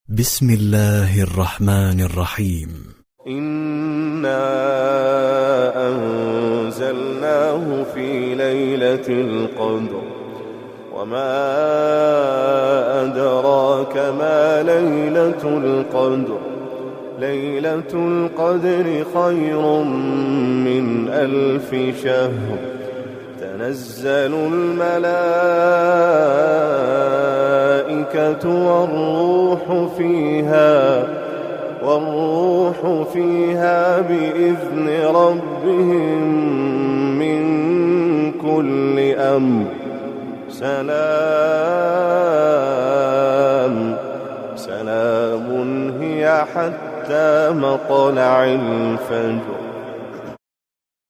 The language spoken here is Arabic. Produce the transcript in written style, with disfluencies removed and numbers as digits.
بسم الله الرحمن الرحيم. إنا أنزلناه في ليلة القدر وما أدراك ما ليلة القدر. ليلة القدر خير من 1000 شهر. تنزل الملائكة والروح فيها بإذن ربهم من كل أمر. سلام هي حتى مطلع الفجر.